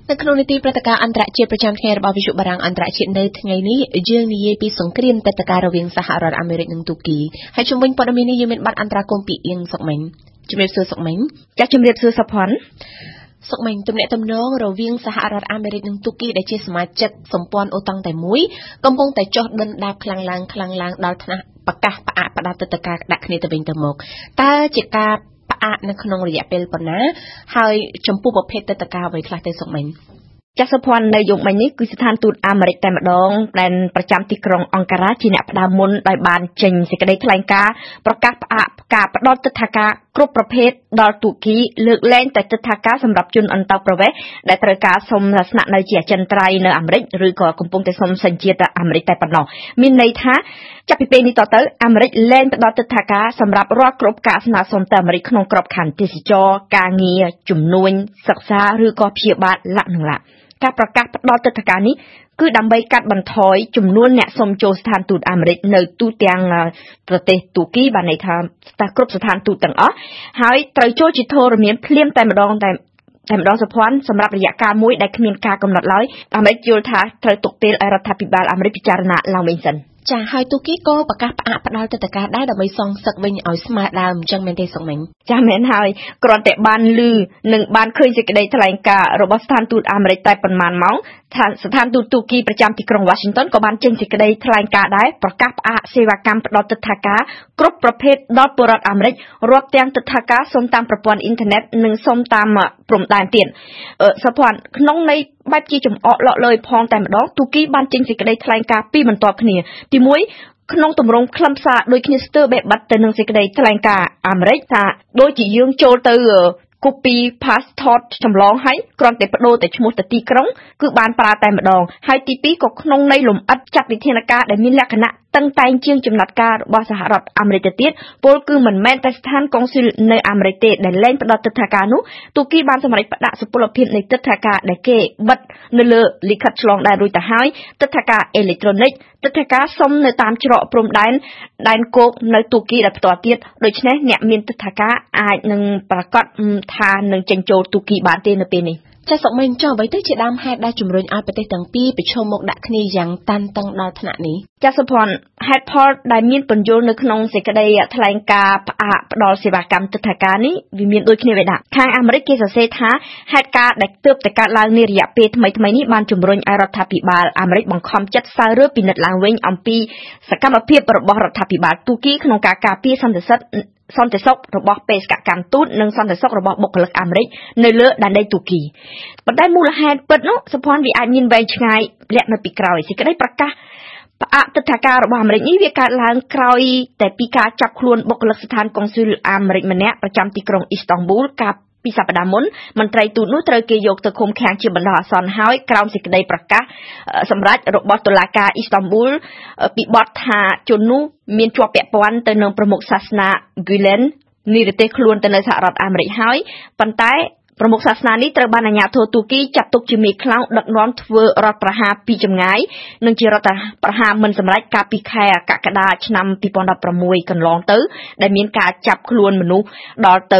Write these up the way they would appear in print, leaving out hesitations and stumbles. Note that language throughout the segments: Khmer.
នៅក្នុងនីតិព្រឹត្តិការណ៍អន្តរជាតិប្រចាំថ្ងៃរបស់វិទ្យុបារាំងអន្តរជាតិនៅថ្ងៃនេះយើងនិយាយពីសង្គ្រាមព្រឹត្តិការណ៍រវាងសហរដ្ឋអាមេរិកនិងទូគីហើយជំវិញព័ត៌មាននេះយើងមានប័ណ្ណអន្តរាគមន៍ពីអៀងសុកមិញជំរាបសួរសុកមិញចាជំរាបសួរសុផាន់សុកមិញទំនាក់ទំនងរវាងសហរដ្ឋអាមេរិកនិងទូគីដែលជាសមាជិកសម្ព័ន្ធអូតាំងតែមួយកំពុងតែចុះដុនដាបខ្លាំងឡើងដល់ថ្នាក់ប្រកាសផ្អាកផ្ដាល់ទឹកការដាក់គ្នាទៅវិញទៅមកតើជាការផ្អាកនៅក្នុងរយៈពេលប៉ុណ្ណាហើយចំពោះប្រភេទទឹកការអ្វីខ្លះទៅសុកមិញចាសសុភ័ណ្ឌនៅយប់មិញនេះគឺស្ថានទូតអាមេរិកតែម្ដងដែលប្រចាំទីក្រុងអង្ការ៉ាជាអ្នកផ្ដើមមុនដោយបានចេញសេចក្តីថ្លែងការណ៍ប្រកាសផ្អាកការផ្ដល់ទិដ្ឋាការគ្រប់ប្រភេទដល់ទូគីលើកលែងតែទិដ្ឋាការសម្រាប់ជនអន្តោប្រវេសន៍ដែលត្រូវការសុំស្នាក់នៅជាអចិន្ត្រៃយ៍នៅអាមេរិកឬក៏កំពុងតែសុំសញ្ជាតិអាមេរិកតែប៉ុណ្ណោះមានន័យថាចាប់ពីពេលនេះតទៅអាមេរិកលែងផ្ដល់ទិដ្ឋាការសម្រាប់រាល់គ្រប់ការស្នើសុំទៅអាមេរិកក្នុងក្របខ័ណ្ឌទេសចរការងារជំនួញសិក្សាឬក៏ព្យាបាលលក្ខណៈការប្រកាសផ្ដល់ទិដ្ឋាការនេះគឺដើម្បីកាត់បន្ថយចំនួនអ្នកសុំចូលស្ថានទូតអាមេរិកនៅទូទាំងប្រទេសទូគីបានន័យថាគ្រប់ស្ថានទូតទាំងអស់ហើយត្រូវចូលជាធរមានភ្លាមតែម្ដងសុភ័ណ្ឌសម្រាប់រយៈកាលមួយដែលគ្មានការកំណត់ឡើយអាមេរិកយល់ថាត្រូវទុកពេលឲ្យរដ្ឋាភិបាលអាមេរិកពិចារណាឡើងវិញសិនចាហើយទូគីក៏ប្រកាសផ្អាកផ្ដាល់ទិដ្ឋាការដែរដើម្បីសងសឹកវិញឲ្យស្មើដើមអញ្ចឹងមែនទេសុកមិញចាមែនហើយគ្រាន់តែបានឮនិងបានឃើញសេចក្តីថ្លែងការណ៍របស់ស្ថានទូតអាមេរិកតែប៉ុន្មានម៉ោងស្ថានទូតទូគីប្រចាំទីក្រុង Washington ក៏បានចេញសេចក្តីថ្លែងការណ៍ដែរប្រកាសផ្អាកសេវាកម្មផ្ដល់ទិដ្ឋាការគ្រប់ប្រភេទដល់ពលរដ្ឋអាមេរិករាប់ទាំងទិដ្ឋាការសុំតាមប្រព័ន្ធអ៊ីនធឺណិតនិងសុំតាមព្រំដែនទៀតសុភ័ណ្ឌក្នុងន័យបែបជាចំអកលក់លើយផងតែម្ដងទូគីបានចេញសេចក្តីថ្លែងការណ៍ពីរបន្ទាប់គ្នាទី1ក្នុងទម្រង់ខ្លឹមសារដូចគ្នាស្ទើរបេបិទទៅនឹងសេចក្តីថ្លែងការណ៍អាមេរិកថាដូចជាយើងចូលទៅcopy passport ចម្លងឲ្យគ្រាន់តែបដូរតែឈ្មោះទៅទីក្រុងគឺបានប្រើតែម្ដងហើយទី2ក៏ក្នុងន័យលំអិតចាត់វិធានការដែលមានលក្ខណៈតឹងតែងជាងចំណាត់ការរបស់សហរដ្ឋអាមេរិកទៅទៀតពលគឺមិនមែនតែស្ថានកុងស៊ុលនៅអាមេរិកទេដែលលែងផ្ដល់ទិដ្ឋាការនោះទូគីបានសម្រេចផ្ដាក់សុពលភាពនៃទិដ្ឋាការដែលគេបិទនៅលើលិខិតឆ្លងដែនរួចទៅហើយទិដ្ឋាការអេឡិចត្រូនិកទិដ្ឋាការសុំនៅតាមច្រកព្រំដែនគោកនៅទូគីដែលផ្ទាល់ទៀតដូច្នេះអ្នកមានទិដ្ឋាការអាចនឹងប្រកាសថានឹងចេញចូលទូគីបានទេនៅពេលនេះចាសសុកមិញចុះអ្វីទៅជាដើមហេតុដែលជំរុញឲ្យប្រទេសទាំងពីរប្រឈមមុខដាក់គ្នាយ៉ាងតានតឹងដល់ថ្នាក់នេះចាសសុភ័ណ្ឌហេតុផលដែលមានពន្យល់នៅក្នុងសេចក្តីថ្លែងការណ៍ផ្អាកផ្ដល់សេវាកម្មទិដ្ឋាការនេះវាមានដូចគ្នាvậyដែរខាងអាមេរិកគេសរសេរថាហេតុការណ៍ដែលទើបតែកើតឡើងនារយៈពេលថ្មីៗនេះបានជំរុញឲ្យរដ្ឋាភិបាលអាមេរិកបង្ខំចិត្តសាររើពិនិត្យឡើងវិញអំពីសកម្មភាពរបស់រដ្ឋាភិបាលទូគីក្នុងការការពារសន្តិសុខរបស់បេសកកម្មទូតនិងសន្តិសុខរបស់បុគ្គលិកអាមេរិកនៅលើដែនដីទូគីប៉ុន្តែមូលហេតុពិតនោះសុភ័ណ្ឌវាអាចមានវែងឆ្ងាយលាក់នៅពីក្រោយសេចក្តីប្រកាសផ្អាកទិដ្ឋាការរបស់អាមេរិកនេះវាកើតឡើងក្រោយតែពីការចាប់ខ្លួនបុគ្គលិកស្ថានកុងស៊ុលអាមេរិកម្នាក់ប្រចាំទីក្រុងអ៊ីស្តង់ប៊ូលកាលពីសប្តាហ៍មុនមន្ត្រីទូតនោះត្រូវគេយកទៅឃុំឃាំងជាបណ្ដោះអាសន្នហើយក្រោមសេចក្តីប្រកាសសម្រាប់របស់តុលាការអ៊ីស្តង់ប៊ូលពីបទថាជននោះមានជាប់ពាក់ព័ន្ធទៅនឹងប្រមុខសាសនា Gulen និរទេសខ្លួនទៅនៅសហរដ្ឋអាមេរិកហើយប៉ុន្តែប្រមុខសាសនានេះត្រូវបានអាជ្ញាធរទូគីចាត់ទុកជាមេខ្លោងដឹកនាំធ្វើរដ្ឋប្រហារពីចម្ងាយនិងជារដ្ឋប្រហារមិនសម្រេចកាលពីខែកក្កដាឆ្នាំ2016កន្លងទៅដែលមានការចាប់ខ្លួនមនុស្សដល់ទៅ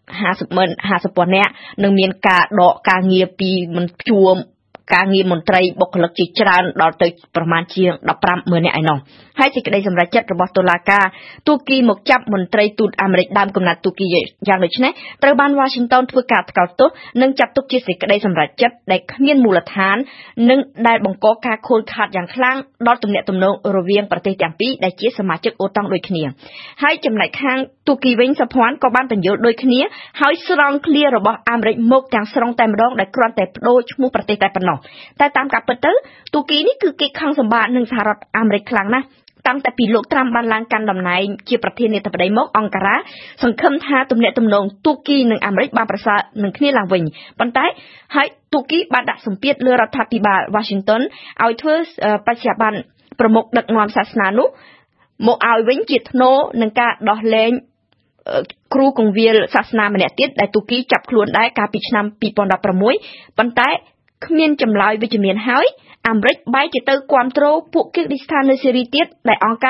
50,000នាក់និងមានការដកការងារពីមិនជួមការងារមន្ត្រីបុគ្គលិកជាច្រើនដល់ទៅប្រមាណជាង 15,000 នាក់ឯណោះហើយសេចក្តីសម្រេចចិត្តរបស់តុលាការទូគីមកចាប់មន្ត្រីទូតអាមេរិកដើមកំណត់ទូគីយ៉ាងដូចនេះត្រូវបាន Washington ធ្វើការថ្កោលទោសនិងចាត់ទុកជាសេចក្តីសម្រេចចិត្តដែលគ្មានមូលដ្ឋាននិងដែលបង្កការខូចខាតយ៉ាងខ្លាំងដល់ទំនាក់ទំនងរវាងប្រទេសទាំងពីរដែលជាសមាជិកអូតាំងដូចគ្នាហើយចំណែកខាងទូគីវិញសុភ័ណ្ឌក៏បានបញ្យល់ដូចគ្នាហើយស្រង់ឃ្លារបស់អាមេរិកមកទាំងស្រុងតែម្ដងដែលគ្រាន់តែបដូរឈ្មោះប្រទេសតែប៉ុណ្ណោះតែតាមការពិតទៅទូគីនេះគឺគេខឹងសម្បានឹងសហរដ្ឋអាមេរិកខ្លាំងណាស់តាំងតែពីលោកត្រាំបានឡើងកាន់តំណែងជាប្រធានាធិបតីមកអង្ការ៉ាសង្ឃឹមថាទំនាក់ទំនងទូគីនិងអាមេរិកបានប្រសើរនឹងគ្នាឡើងវិញប៉ុន្តែហើយទូគីបានដាក់សម្ពាធលើរដ្ឋាភិបាល Washington ឲ្យធ្វើបច្ចុប្បន្នប្រមុខដឹកនាំសាសនានោះមកឲ្យវិញជាថ្នូរនឹងការដោះលែងគ្រូគង្វាលសាសនាម្នាក់ទៀតដែលទូគីចាប់ខ្លួនដែរកាលពីឆ្នាំ2016ប៉ុន្តែគ្មានចម្លើយវិជ្ជមានហើយអាមេរិកបែរជាទៅគាំទ្រពួកគីរីស្ថាននៅសេរីទៀតដែលអង្គ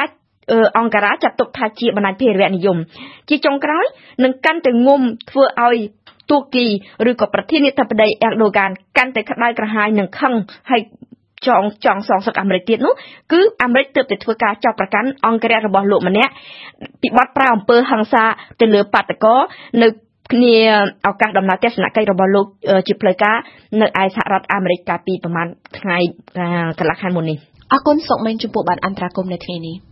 ការ៉ាចាត់ទុកថាជាបណ្ដាញភេរវនិយមជាចុងក្រោយនឹងកាន់តែងុំធ្វើឲ្យទូគីឬក៏ប្រធានាធិបតីអេរដូហ្គានកាន់តែក្តៅក្រហាយនឹងខឹងហើយចង់សងសឹកអាមេរិកទៀតនោះគឺអាមេរិកទើបតែធ្វើការចាប់ប្រកាន់អង្គរៈរបស់លោកម្នាក់ពីបទប្រើអំពើហិង្សាទៅលើបាតកោនៅគ្នាឱកាសដំណើរទស្សនកិច្ចរបស់លោកជាផ្លូវការនៅឯសហរដ្ឋអាមេរិកកាលពីប្រហែលថ្ងៃកន្លះខែមុននេះអរគុណសុកមេងចំពោះបានអន្តរាគមន៍នៅថ្ងៃនេះ